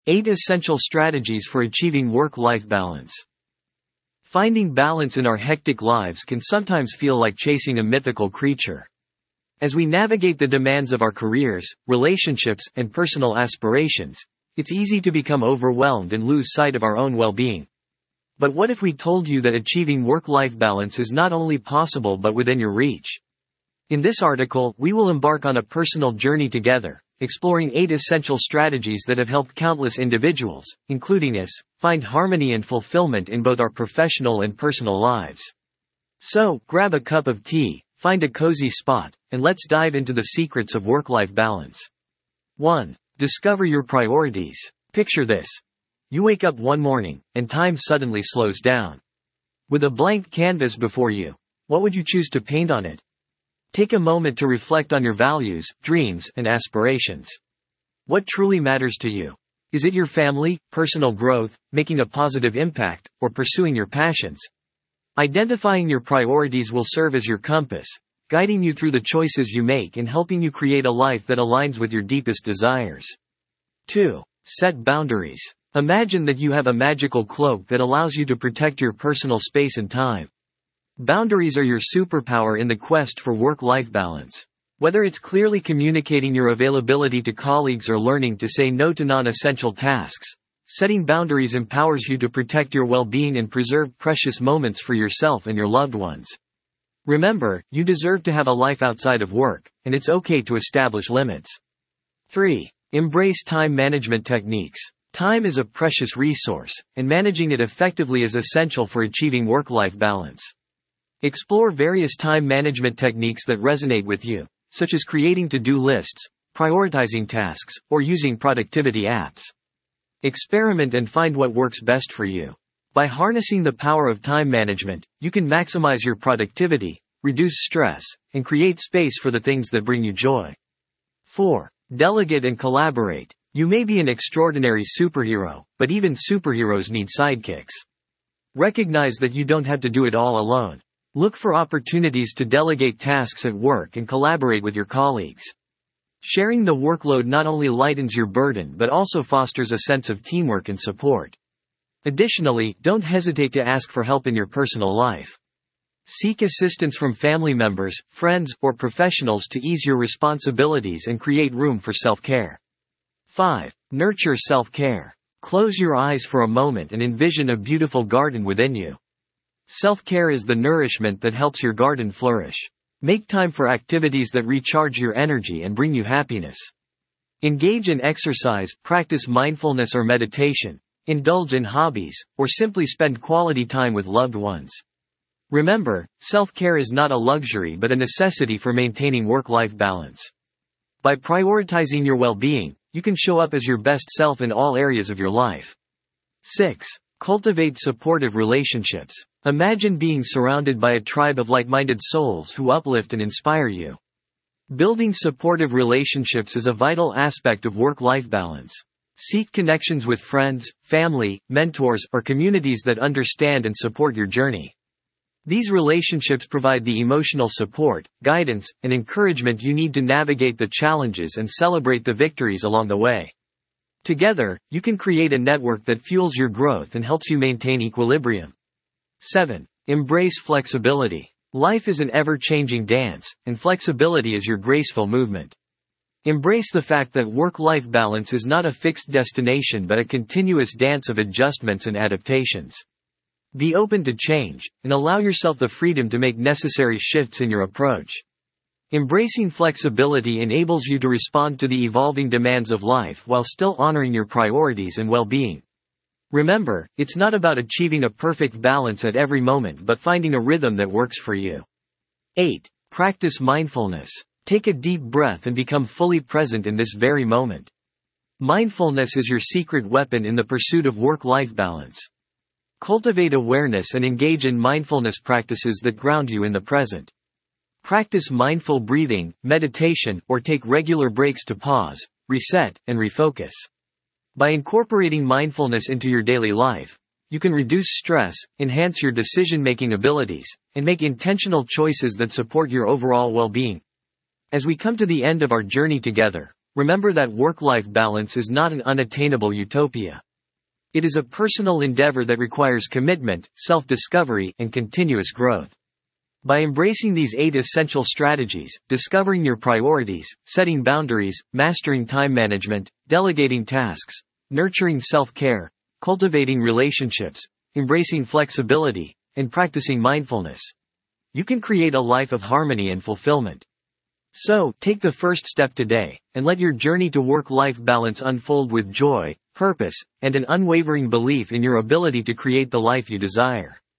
8 Essential Strategies for Achieving Work-Life Balance. Finding balance in our hectic lives can sometimes feel like chasing a mythical creature. As we navigate the demands of our careers, relationships, and personal aspirations, it's easy to become overwhelmed and lose sight of our own well-being. But what if we told you that achieving work-life balance is not only possible but within your reach? In this article, we will embark on a personal journey together, exploring 8 essential strategies that have helped countless individuals, including us, find harmony and fulfillment in both our professional and personal lives. So, grab a cup of tea, find a cozy spot, and let's dive into the secrets of work-life balance. 1. Discover your priorities. Picture this. You wake up one morning, and time suddenly slows down. With a blank canvas before you, what would you choose to paint on it? Take a moment to reflect on your values, dreams, and aspirations. What truly matters to you? Is it your family, personal growth, making a positive impact, or pursuing your passions? Identifying your priorities will serve as your compass, guiding you through the choices you make and helping you create a life that aligns with your deepest desires. 2. Set boundaries. Imagine that you have a magical cloak that allows you to protect your personal space and time. Boundaries are your superpower in the quest for work-life balance. Whether it's clearly communicating your availability to colleagues or learning to say no to non-essential tasks, setting boundaries empowers you to protect your well-being and preserve precious moments for yourself and your loved ones. Remember, you deserve to have a life outside of work, and it's okay to establish limits. 3. Embrace time management techniques. Time is a precious resource, and managing it effectively is essential for achieving work-life balance. Explore various time management techniques that resonate with you, such as creating to-do lists, prioritizing tasks, or using productivity apps. Experiment and find what works best for you. By harnessing the power of time management, you can maximize your productivity, reduce stress, and create space for the things that bring you joy. 4. Delegate and collaborate. You may be an extraordinary superhero, but even superheroes need sidekicks. Recognize that you don't have to do it all alone. Look for opportunities to delegate tasks at work and collaborate with your colleagues. Sharing the workload not only lightens your burden but also fosters a sense of teamwork and support. Additionally, don't hesitate to ask for help in your personal life. Seek assistance from family members, friends, or professionals to ease your responsibilities and create room for self-care. 5. Nurture self-care. Close your eyes for a moment and envision a beautiful garden within you. Self-care is the nourishment that helps your garden flourish. Make time for activities that recharge your energy and bring you happiness. Engage in exercise, practice mindfulness or meditation, indulge in hobbies, or simply spend quality time with loved ones. Remember, self-care is not a luxury but a necessity for maintaining work-life balance. By prioritizing your well-being, you can show up as your best self in all areas of your life. 6. Cultivate supportive relationships. Imagine being surrounded by a tribe of like-minded souls who uplift and inspire you. Building supportive relationships is a vital aspect of work-life balance. Seek connections with friends, family, mentors, or communities that understand and support your journey. These relationships provide the emotional support, guidance, and encouragement you need to navigate the challenges and celebrate the victories along the way. Together, you can create a network that fuels your growth and helps you maintain equilibrium. 7. Embrace flexibility. Life is an ever-changing dance, and flexibility is your graceful movement. Embrace the fact that work-life balance is not a fixed destination but a continuous dance of adjustments and adaptations. Be open to change, and allow yourself the freedom to make necessary shifts in your approach. Embracing flexibility enables you to respond to the evolving demands of life while still honoring your priorities and well-being. Remember, it's not about achieving a perfect balance at every moment but finding a rhythm that works for you. 8. Practice mindfulness. Take a deep breath and become fully present in this very moment. Mindfulness is your secret weapon in the pursuit of work-life balance. Cultivate awareness and engage in mindfulness practices that ground you in the present. Practice mindful breathing, meditation, or take regular breaks to pause, reset, and refocus. By incorporating mindfulness into your daily life, you can reduce stress, enhance your decision-making abilities, and make intentional choices that support your overall well-being. As we come to the end of our journey together, remember that work-life balance is not an unattainable utopia. It is a personal endeavor that requires commitment, self-discovery, and continuous growth. By embracing these 8 essential strategies, discovering your priorities, setting boundaries, mastering time management, delegating tasks, nurturing self-care, cultivating relationships, embracing flexibility, and practicing mindfulness, you can create a life of harmony and fulfillment. So, take the first step today, and let your journey to work-life balance unfold with joy, purpose, and an unwavering belief in your ability to create the life you desire.